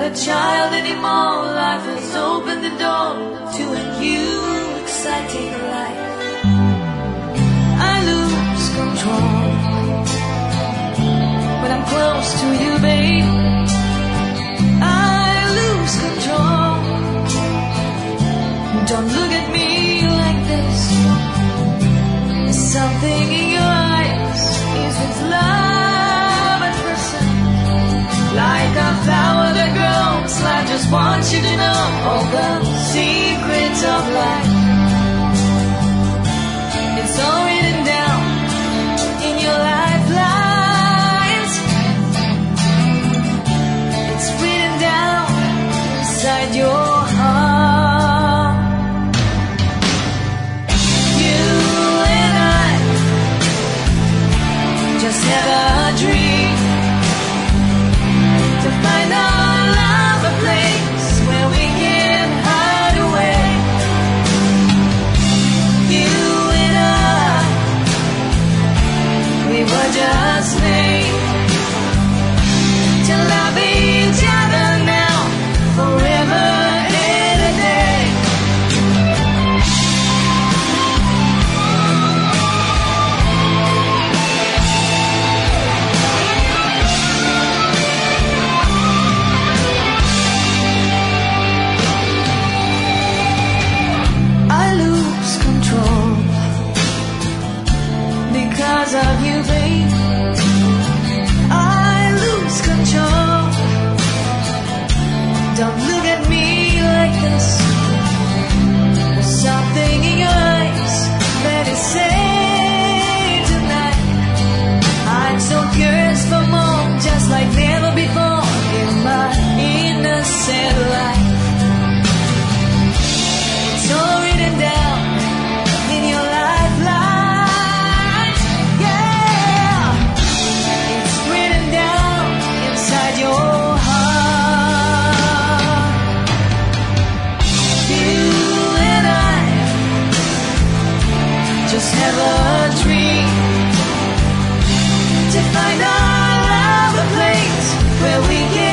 a child anymore. Life has opened the door to a new exciting life. I lose control when I'm close to you, babe. I lose control. Don't look at me like this. There's something in your eyes. Is it love at first sight? Like a flower that grows, I just want you to know all the secrets of life. It's all written down in your lifelines. It's written down inside your heart. You and I just have a dream to find our love a place where we can hide away. You and I, we were just made to love each other now, forever and a day. I lose control because of you, babe. I lose control. Don't look at me like this. There's something in your eyes that is saying tonight. I'm so curious for more, just like never before in my innocent life. It's all written down in your lifelines, yeah. It's written down inside your heart. You and I just have a dream to find our love a place where we can